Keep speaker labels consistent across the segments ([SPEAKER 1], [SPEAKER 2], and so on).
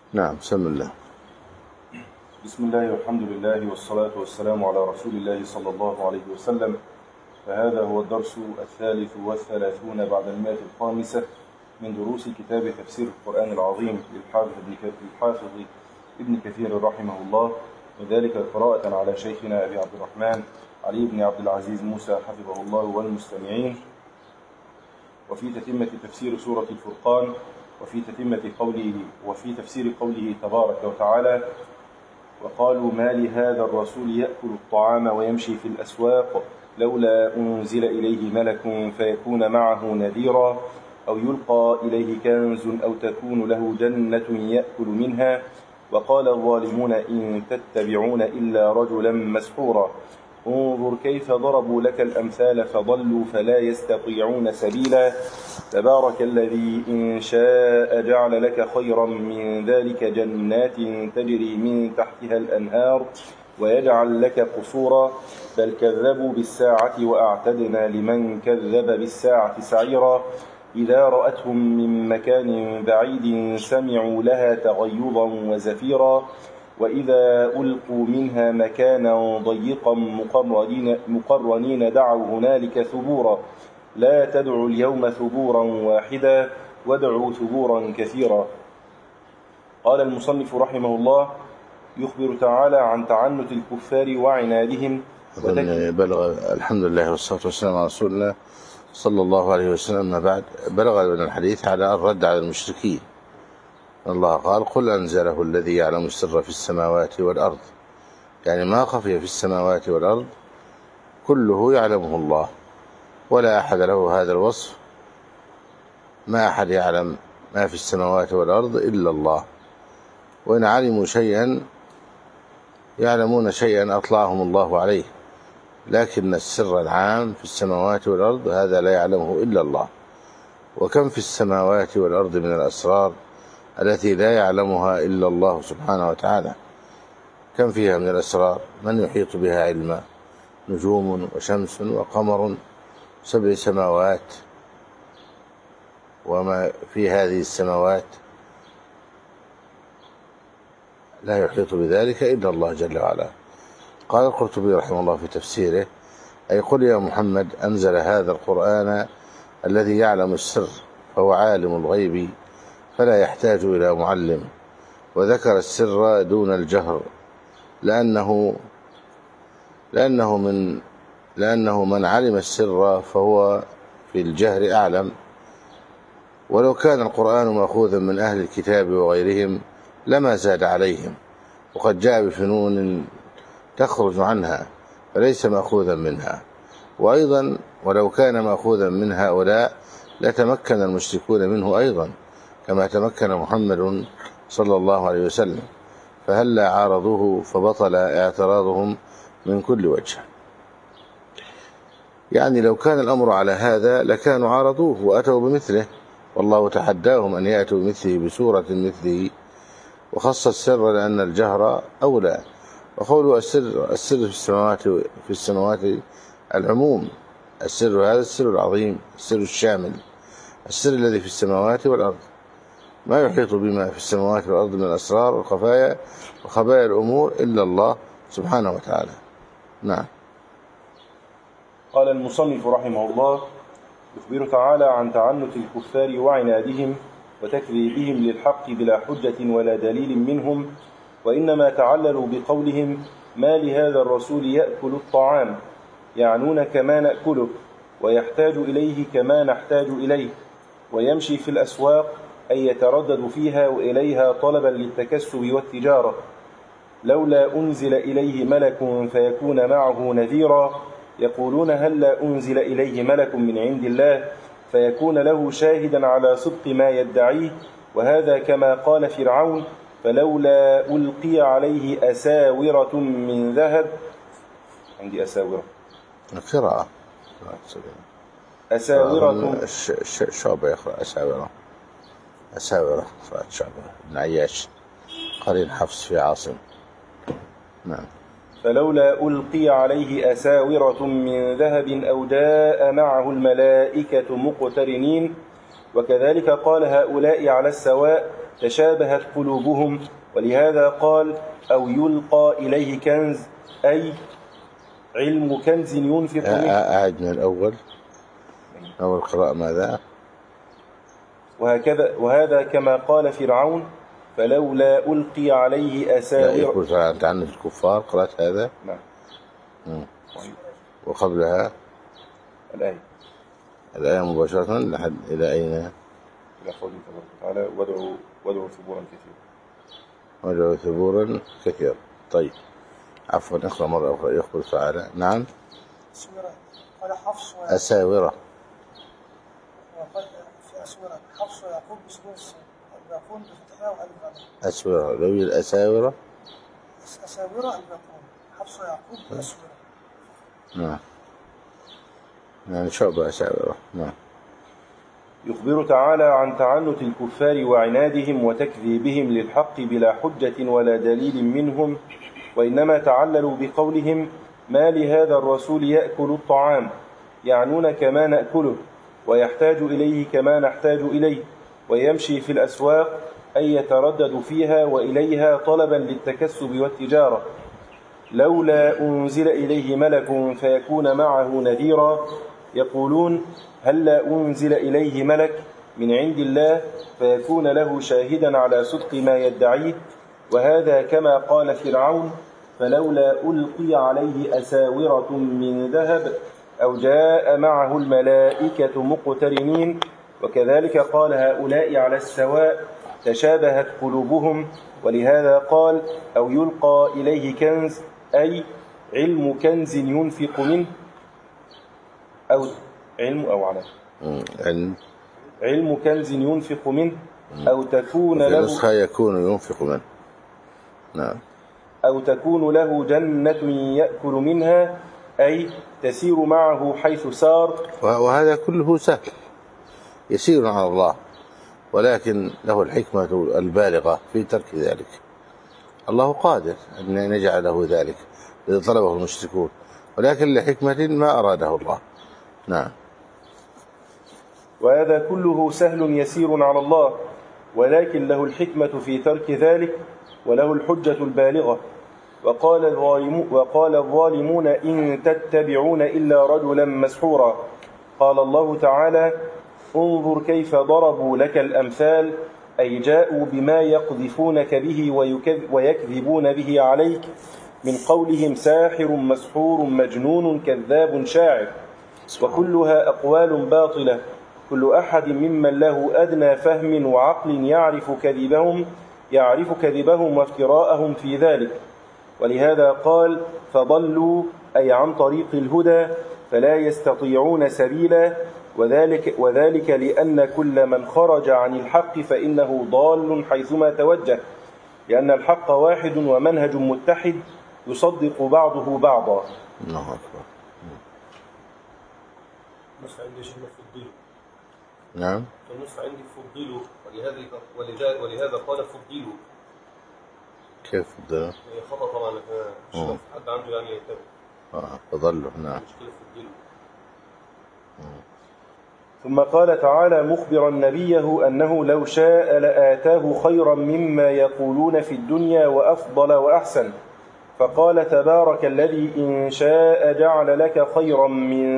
[SPEAKER 1] نعم، بسم الله.
[SPEAKER 2] بسم الله والحمد لله والصلاة والسلام على رسول الله صلى الله عليه وسلم. فهذا هو الدرس 33 بعد 105 من دروس كتاب تفسير القرآن العظيم للحافظ ابن كثير رحمه الله، وذلك قراءة على شيخنا أبي عبد الرحمن علي بن عبد العزيز موسى حفظه الله والمستمعين، وفي تتمة تفسير سورة الفرقان، وفي تفسير قوله تبارك وتعالى: وقالوا ما لهذا الرسول يأكل الطعام ويمشي في الأسواق لولا أنزل إليه ملك فيكون معه نذيرا أو يلقى إليه كنز أو تكون له جنة يأكل منها وقال الظالمون إن تتبعون إلا رجلا مسحورا انظر كيف ضربوا لك الأمثال فضلوا فلا يستطيعون سبيلا تبارك الذي إن شاء جعل لك خيرا من ذلك جنات تجري من تحتها الأنهار ويجعل لك قصورا بل كذبوا بالساعة وأعتدنا لمن كذب بالساعة سعيرا إذا رأتهم من مكان بعيد سمعوا لها تغيظا وزفيرا وإذا ألقوا منها مكانا ضيقا مقرنين دعوا هنالك ثبورا لا تدعوا اليوم ثبورا واحدا وادعوا ثبورا كثيرا. قال المصنف رحمه الله: يخبر تعالى عن تعنت الكفار وعنادهم
[SPEAKER 1] بلغ الحمد لله والصلاة والسلام على رسول الله صلى الله عليه وسلم. ما بعد، بلغ من الحديث على الرد على المشركين. الله قال: قل أنزله الذي يعلم السر في السماوات والأرض، يعني ما خفي في السماوات والأرض كله يعلمه الله، ولا أحد له هذا الوصف. ما أحد يعلم ما في السماوات والأرض إلا الله، وإن علموا شيئا يعلمون شيئا أطلعهم الله عليه، لكن السر العام في السماوات والأرض هذا لا يعلمه إلا الله. وكم في السماوات والأرض من الأسرار التي لا يعلمها إلا الله سبحانه وتعالى. كم فيها من الأسرار من يحيط بها علما، نجوم وشمس وقمر 7 سماوات، وما في هذه السماوات لا يحيط بذلك إلا الله جل وعلا. قال القرطبي رحمه الله في تفسيره: أي قل يا محمد أنزل هذا القرآن الذي يعلم السر فهو عالم الغيب فلا يحتاج إلى معلم، وذكر السر دون الجهر لأنه من علم السر فهو في الجهر أعلم. ولو كان القرآن مأخوذا من أهل الكتاب وغيرهم لما زاد عليهم، وقد جاء بفنون تخرج عنها فليس مأخوذا منها. وأيضا ولو كان مأخوذا من هؤلاء لتمكن المشركون منه أيضا كما تمكن محمد صلى الله عليه وسلم، فهلا عارضوه فبطل اعتراضهم من كل وجه. يعني لو كان الأمر على هذا لكانوا عارضوه وأتوا بمثله، والله تحداهم أن يأتوا بمثله بسورة مثله، وخص السر لأن الجهر أولى. وقولوا السر في السماوات العموم، السر هذا السر العظيم، السر الشامل، السر الذي في السماوات والأرض، ما يحيط بما في السماوات والأرض من الأسرار وخبايا الأمور إلا الله سبحانه وتعالى. نعم.
[SPEAKER 2] قال المصنف رحمه الله: يخبر تعالى عن تعنت الكفار وعنادهم وتكذيبهم للحق بلا حجة ولا دليل منهم، وإنما تعللوا بقولهم ما لهذا الرسول يأكل الطعام، يعنون كما نأكله، ويحتاج إليه كما نحتاج إليه، ويمشي في الأسواق أي يتردد فيها وإليها طلبا للتكسب والتجارة، لولا أنزل إليه ملك فيكون معه نذيرا، يقولون هلا أنزل إليه ملك من عند الله فيكون له شاهدا على صدق ما يدعيه، وهذا كما قال فرعون فلولا ألقي عليه أساورة من ذهب. عندي أساورة
[SPEAKER 1] قراءة
[SPEAKER 2] أساورة
[SPEAKER 1] شعبة يقرأ أساورة قراءة شعبة بن عياش قرين حفص في عاصم. نعم.
[SPEAKER 2] فلولا ألقي عليه أساورة من ذهب أو جاء معه الملائكة مقترنين، وكذلك قال هؤلاء على السواء تشابهت قلوبهم، ولهذا قال أو يلقى إليه كنز، أي علم كنز ينفق منه.
[SPEAKER 1] أعد من الأول، أول قراءة ماذا؟
[SPEAKER 2] وهذا كما قال فرعون فلولا ألقي عليه أساور.
[SPEAKER 1] لا، يقول تعالى تعنت الكفار، قرأت هذا؟
[SPEAKER 2] نعم.
[SPEAKER 1] وقبلها الآية مباشرة لحد إلى أين؟
[SPEAKER 2] إلى قوله تبارك وتعالى وادعوا ثبورا كثيرا.
[SPEAKER 1] وادعوا ثبورا كثيرا. طيب، عفوا، اقرأ مرة أخرى. يخبر تعالى. نعم.
[SPEAKER 3] قال حفص
[SPEAKER 1] أساورة.
[SPEAKER 3] في أسورة حفص ويعقوب بسكون السين، الباقون بفتحها وألف عليها.
[SPEAKER 1] أسورة، لو الأساورة.
[SPEAKER 3] أساورة الباقون، حفص ويعقوب بأسورة.
[SPEAKER 1] نعم. يعني شعب أساورة. نعم.
[SPEAKER 2] يخبر تعالى عن تعنت الكفار وعنادهم وتكذيبهم للحق بلا حجة ولا دليل منهم، وإنما تعللوا بقولهم ما لهذا الرسول يأكل الطعام، يعنون كما نأكله، ويحتاج إليه كما نحتاج إليه، ويمشي في الأسواق، أي يتردد فيها وإليها طلبا للتكسب والتجارة. لولا أنزل إليه ملك فيكون معه نذيرا، يقولون هلا أنزل إليه ملك من عند الله فيكون له شاهدا على صدق ما يدعيه، وهذا كما قال فرعون فلولا ألقي عليه أساورة من ذهب أو جاء معه الملائكة مقترنين، وكذلك قال هؤلاء على السواء تشابهت قلوبهم، ولهذا قال أو يلقى إليه كنز، أي علم كنز ينفق منه، أو علم أو على علم كنز ينفق منه، أو تكون له
[SPEAKER 1] نسخة يكون ينفق منه. نعم.
[SPEAKER 2] أو تكون له جنة يأكل منها، أي تسير معه حيث سار.
[SPEAKER 1] وهذا كله سهل يسير على الله، ولكن له الحكمة البالغة في ترك ذلك. الله قادر أن يجعله ذلك إذا طلبه المشركون، ولكن لحكمة ما أراده الله. نعم.
[SPEAKER 2] وهذا كله سهل يسير على الله، ولكن له الحكمة في ترك ذلك، وله الحجة البالغة. وقال الظالمون إن تتبعون إلا رجلا مسحورا. قال الله تعالى انظر كيف ضربوا لك الأمثال، أي جاءوا بما يقذفونك به ويكذبون به عليك، من قولهم ساحر مسحور مجنون كذاب شاعر، وكلها أقوال باطلة. كل أحد ممن له أدنى فهم وعقل يعرف كذبهم وافتراءهم في ذلك. ولهذا قال فضلوا، أي عن طريق الهدى، فلا يستطيعون سبيلا، وذلك لأن كل من خرج عن الحق فإنه ضال حيثما توجه، لأن الحق واحد ومنهج متحد يصدق بعضه بعضا.
[SPEAKER 1] الله أكبر.
[SPEAKER 4] النص عندي شيء فضلوا.
[SPEAKER 1] نعم.
[SPEAKER 4] النص عندي فضلوا، ولهذا قال فضلوا.
[SPEAKER 1] كيف فضلوا؟
[SPEAKER 4] خطأ طبعا، حد عنده يعني يتابع.
[SPEAKER 1] فضلوا. نعم.
[SPEAKER 2] ثم قال تعالى مخبرا نبيه أنه لو شاء لآتاه خيرا مما يقولون في الدنيا وأفضل وأحسن، فقال تبارك الذي إن شاء جعل لك خيرا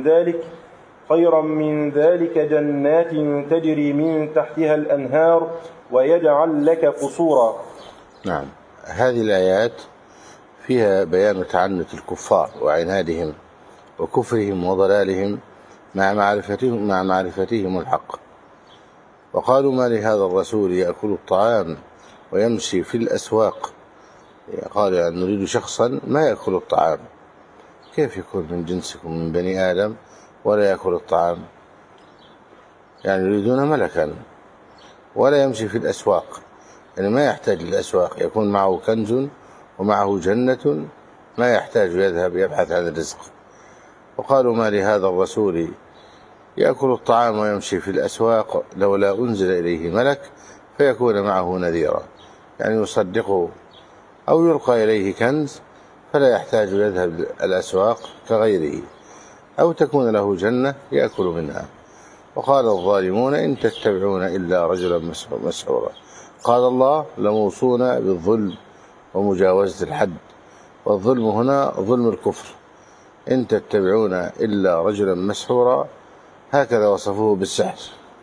[SPEAKER 2] من ذلك جنات تجري من تحتها الأنهار ويجعل لك قصورا.
[SPEAKER 1] نعم. هذه الآيات فيها بيان تعنت الكفار وعنادهم وكفرهم وضلالهم مع معرفتهم الحق. وقالوا ما لهذا الرسول يأكل الطعام ويمشي في الأسواق. قال يعني نريد شخصا ما يأكل الطعام، كيف يكون من جنسكم من بني آدم ولا يأكل الطعام؟ يعني يريدون ملكا ولا يمشي في الأسواق، يعني ما يحتاج للأسواق، يكون معه كنز ومعه جنة، ما يحتاج يذهب يبحث عن الرزق. وقالوا ما لهذا الرسول يأكل الطعام ويمشي في الأسواق لولا أنزل إليه ملك فيكون معه نذيرا، يعني يصدقه، أو يلقى إليه كنز فلا يحتاج يذهب الأسواق كغيره، أو تكون له جنة يأكل منها. وقال الظالمون إن تتبعون إلا رجلا مسحورا. قال الله لموصون بالظلم ومجاوزة الحد، والظلم هنا ظلم الكفر. إن تتبعون إلا رجلا مسحورا، هكذا وصفوه بالسحر،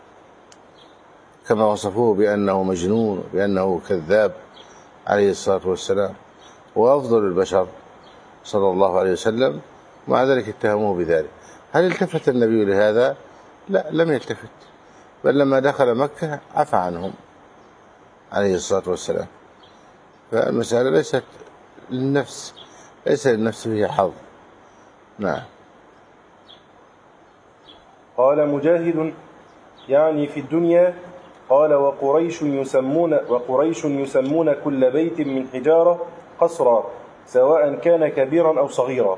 [SPEAKER 1] كما وصفوه بأنه مجنون، بأنه كذاب عليه الصلاة والسلام، وأفضل البشر صلى الله عليه وسلم، مع ذلك اتهموه بذلك. هل التفت النبي لهذا؟ لا، لم يلتفت، بل لما دخل مكة عفى عنهم عليه الصلاة والسلام. فالمسألة ليست للنفس، ليس للنفس فيها حظ. نعم.
[SPEAKER 2] قال مجاهد يعني في الدنيا. قال وقريش يسمون كل بيت من حجارة قصرا، سواء كان كبيرا أو صغيرا.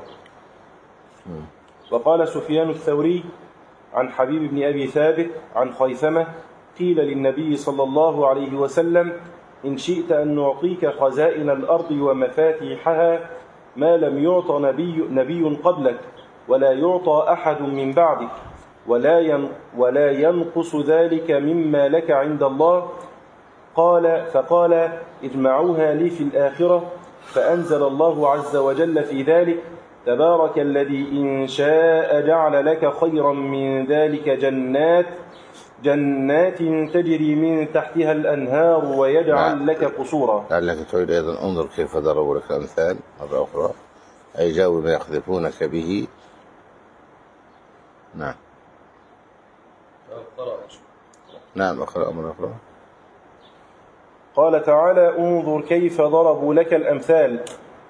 [SPEAKER 2] وقال سفيان الثوري عن حبيب بن أبي ثابت عن خيثمة قيل للنبي صلى الله عليه وسلم: إن شئت أن نعطيك خزائن الأرض ومفاتيحها ما لم يعط نبي قبلك ولا يعطى أحد من بعدك، ولا ينقص ذلك مما لك عند الله. فقال: اجمعوها لي في الآخرة. فأنزل الله عز وجل في ذلك: تبارك الذي إن شاء جعل لك خيرا من ذلك جنات تجري من تحتها الأنهار ويجعل لك قصورا.
[SPEAKER 1] لعلك تعيد أيضا: انظر كيف ضربوا لك الأمثال مرة أخرى، أي جاءوا ما يقذفونك به. نعم. نعم، أقرأ مرة أخرى.
[SPEAKER 2] قال تعالى: انظر كيف ضربوا لك الأمثال.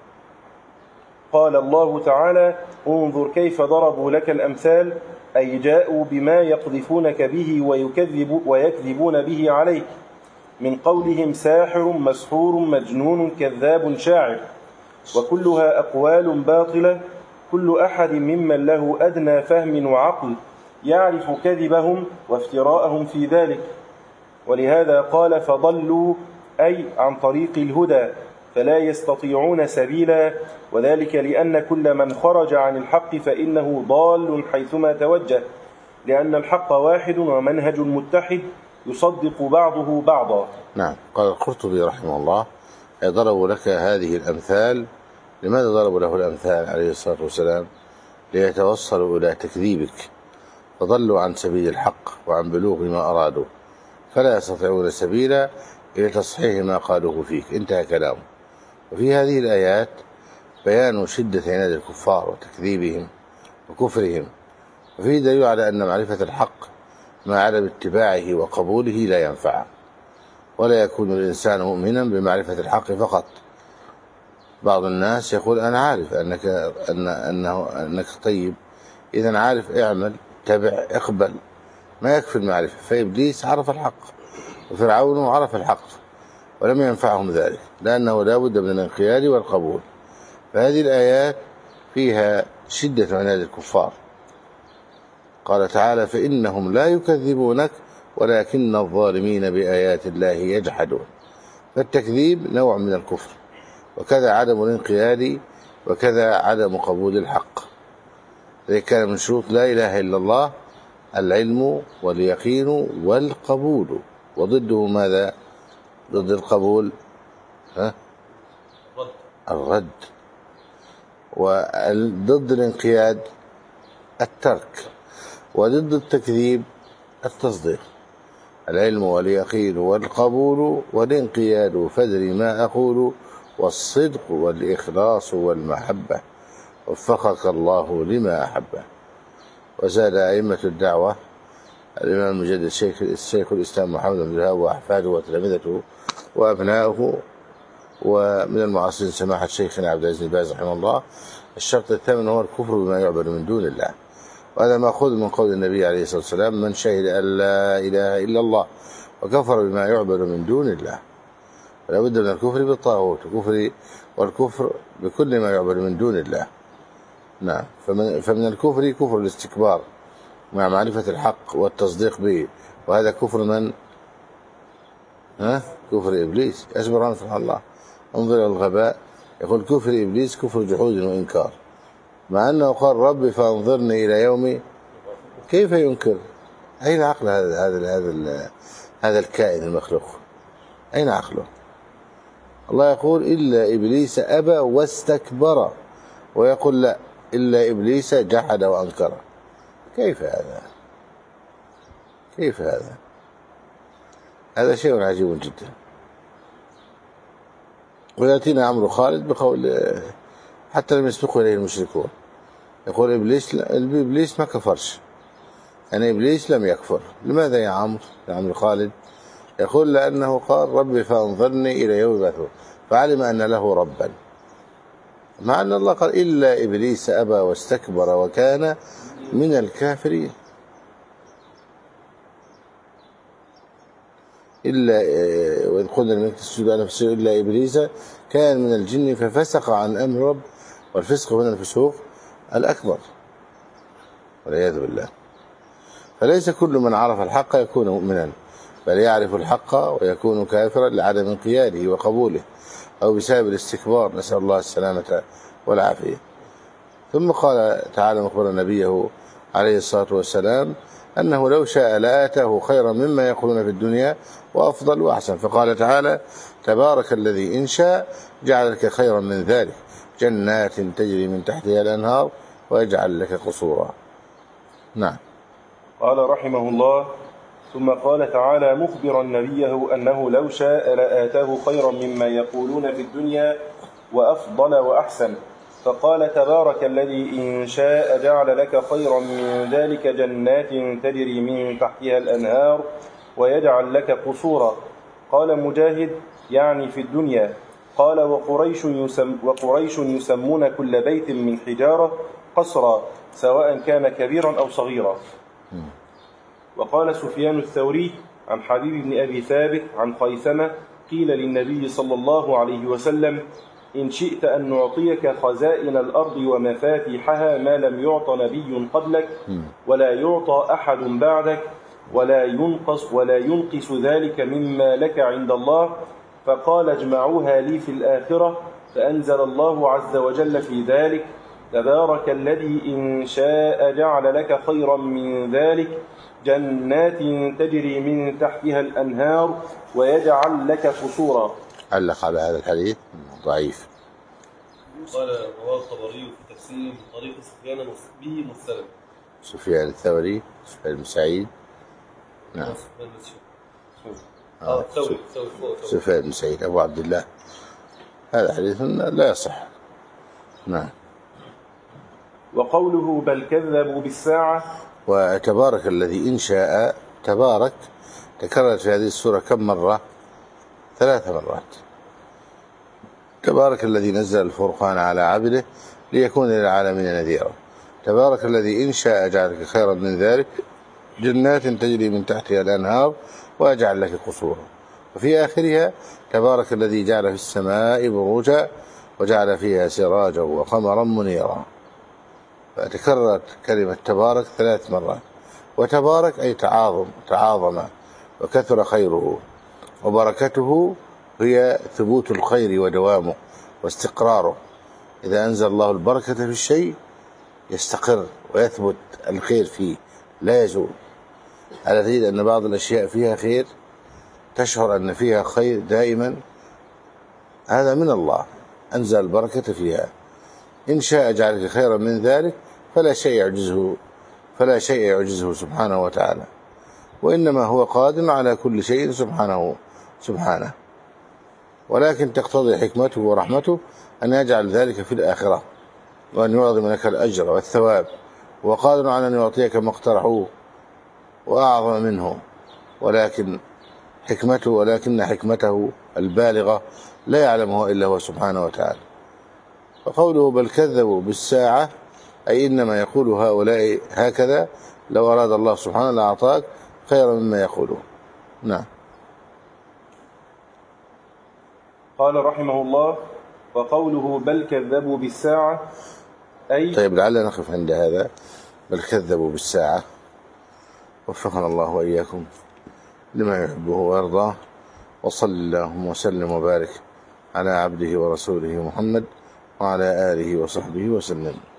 [SPEAKER 2] قال الله تعالى: انظر كيف ضربوا لك الأمثال، أي جاءوا بما يقذفونك به ويكذبون به عليك، من قولهم ساحر، مسحور، مجنون، كذاب، شاعر، وكلها أقوال باطلة. كل أحد ممن له أدنى فهم وعقل يعرف كذبهم وافتراءهم في ذلك. ولهذا قال: فضلوا، أي عن طريق الهدى، فلا يستطيعون سبيلا، وذلك لأن كل من خرج عن الحق فإنه ضال حيثما توجه، لأن الحق واحد ومنهج متحد يصدق بعضه بعضا.
[SPEAKER 1] نعم. قال القرطبي رحمه الله: ضربوا لك هذه الأمثال. لماذا ضربوا له الأمثال عليه الصلاة والسلام؟ ليتوصلوا إلى تكذيبك، فضلوا عن سبيل الحق وعن بلوغ ما أرادوا، فلا يستطيعون سبيلا إلى تصحيح ما قالوه فيك. انتهى كلامه. وفي هذه الآيات بيان شدة عناد الكفار وتكذيبهم وكفرهم، وفيه دليل على أن معرفة الحق مع عدم اتباعه وقبوله لا ينفع، ولا يكون الإنسان مؤمنا بمعرفة الحق فقط. بعض الناس يقول: أنا عارف أنك طيب، إذا عارف، اعمل، تبع، اقبل، ما يكفي المعرفة. فإبليس عرف الحق، وفرعون عرف الحق، ولم ينفعهم ذلك، لأنه لا بد من الانقياد والقبول. فهذه الآيات فيها شدة عناد الكفار. قال تعالى: فإنهم لا يكذبونك ولكن الظالمين بآيات الله يجحدون. فالتكذيب نوع من الكفر، وكذا عدم الانقياد، وكذا عدم قبول الحق. ذلك كان من شروط لا إله إلا الله العلم واليقين والقبول، وضده ماذا؟ ضد القبول الرد، وضد الانقياد الترك، وضد التكذيب التصديق. العلم واليقين والقبول والانقياد، فادري ما أقول، والصدق والإخلاص والمحبة، وفقك الله لما أحبه. وزاد أئمة الدعوة الإمام المجدد الشيخ الإسلام محمد بن الوهاب وأحفاده وتلامذته وأبنائه، ومن المعاصرين سماحة شيخنا عبد العزيز بن باز رحمه الله: الشرط الثامن هو الكفر بما يعبد من دون الله. وهذا مأخوذ من قول النبي عليه الصلاة والسلام: من شهد أن لا إله إلا الله وكفر بما يعبد من دون الله. فلا بد من الكفر بالطاغوت، والكفر بكل ما يعبد من دون الله. نعم. فمن الكفر كفر الاستكبار مع معرفة الحق والتصديق به، وهذا كفر من؟ كفر إبليس. أسبر سبحان الله، انظر إلى الغباء، يقول كفر إبليس كفر جحود وإنكار، مع أنه قال: ربي فانظرني إلى يوم. كيف ينكر؟ أين عقل هذا الكائن المخلوق؟ أين عقله؟ الله يقول إلا إبليس أبى واستكبر، ويقول لا إلا إبليس جحد وأنكر. كيف هذا؟ كيف هذا؟ هذا شيء عجيب جدا. ويأتينا عمرو خالد بقول حتى لم يسبقوا إليه المشركون، يقول إبليس ما كفرش، يعني إبليس لم يكفر. لماذا يا عمرو خالد؟ يقول لأنه قال ربي فأنظرني إلى يوم يبعثون، فعلم أن له ربا، مع أن الله قال إلا إبليس أبى واستكبر وكان من الكافرين. إلا وإذ قلنا للملائكة اسجدوا لآدم فسجدوا إلا إبليس كان من الجن ففسق عن أمر رب، والفسق هنا الفسوق الأكبر والعياذ بالله. فليس كل من عرف الحق يكون مؤمنا، بل يعرف الحق ويكون كافرا لعدم انقياده وقبوله أو بسبب الاستكبار، نسأل الله السلامة والعافية. ثم قال تعالى مخبرا نبيه عليه الصلاة والسلام أنه لو شاء لآتاه خيرا مما يقولون في الدنيا وأفضل وأحسن، فقال تعالى تبارك الذي إن شاء جعل لك خيرا من ذلك جنات تجري من تحتها الأنهار ويجعل لك قصورا. نعم.
[SPEAKER 2] قال رحمه الله: ثم قال تعالى مخبرا نبيه أنه لو شاء لآتاه خيرا مما يقولون في الدنيا وأفضل وأحسن، فقال تبارك الذي إن شاء جعل لك خيرا من ذلك جنات تجري من تحتها الأنهار ويجعل لك قصورا. قال مجاهد يعني في الدنيا. قال وقريش يسمون كل بيت من حجارة قصرا سواء كان كبيرا أو صغيرا. وقال سفيان الثوري عن حبيب بن أبي ثابت عن خيثمة قيل للنبي صلى الله عليه وسلم إن شئت أن نعطيك خزائن الأرض ومفاتيحها ما لم يعط نبي قبلك ولا يعطى أحد بعدك ولا ينقص ذلك مما لك عند الله، فقال اجمعوها لي في الآخرة، فأنزل الله عز وجل في ذلك تبارك الذي إن شاء جعل لك خيرا من ذلك جنات تجري من تحتها الأنهار ويجعل لك قصورا.
[SPEAKER 1] علق على هذا الحديث ضعيف.
[SPEAKER 4] قال رواه الطبري في تفسير طريق سفيان به مستند.
[SPEAKER 1] سفيان الثوري، سفيان بن سعيد. نعم. سفيان بن سعيد أبو عبد الله. هذا حديث لا يصح. نعم.
[SPEAKER 2] وقوله بل كذبوا بالساعة.
[SPEAKER 1] وتبارك الذي إن شاء، تبارك تكررت في هذه السورة كم مرة؟ 3 مرات. تبارك الذي نزل الفرقان على عبده ليكون للعالمين نذيرا. تبارك الذي إن شاء جعلك خيرا من ذلك جنات تجري من تحتها الأنهار ويجعل لك قصورا. وفي آخرها تبارك الذي جعل في السماء بروجا وجعل فيها سراجا وقمرا منيرا. فتكررت كلمة تبارك 3 مرات. وتبارك أي تعاظم وكثر خيره، وبركته هي ثبوت الخير ودوامه واستقراره. إذا أنزل الله البركة في الشيء يستقر ويثبت الخير فيه لا يزول. ألا تجد أن بعض الأشياء فيها خير تشعر أن فيها خير دائما؟ هذا من الله، أنزل البركة فيها. إن شاء جعلك خيرا من ذلك فلا شيء يعجزه سبحانه وتعالى، وإنما هو قادر على كل شيء سبحانه، ولكن تقتضي حكمته ورحمته أن يجعل ذلك في الآخرة وأن يعظم لك الأجر والثواب، وقادر على أن يعطيك ما اقترحوه وأعظم منه، ولكن حكمته البالغة لا يعلمها إلا هو سبحانه وتعالى. فقوله بل كذبوا بالساعة أي إنما يقول هؤلاء هكذا، لو أراد الله سبحانه لأعطاك خيرا مما يقولون. نعم.
[SPEAKER 2] قال رحمه الله وقوله بل كذبوا بالساعة أي.
[SPEAKER 1] طيب لعلنا نقف عند هذا، بل كذبوا بالساعة. وفقنا الله وإياكم لما يحبه ويرضاه، وصل اللهم وسلم وبارك على عبده ورسوله محمد وعلى آله وصحبه وسلم.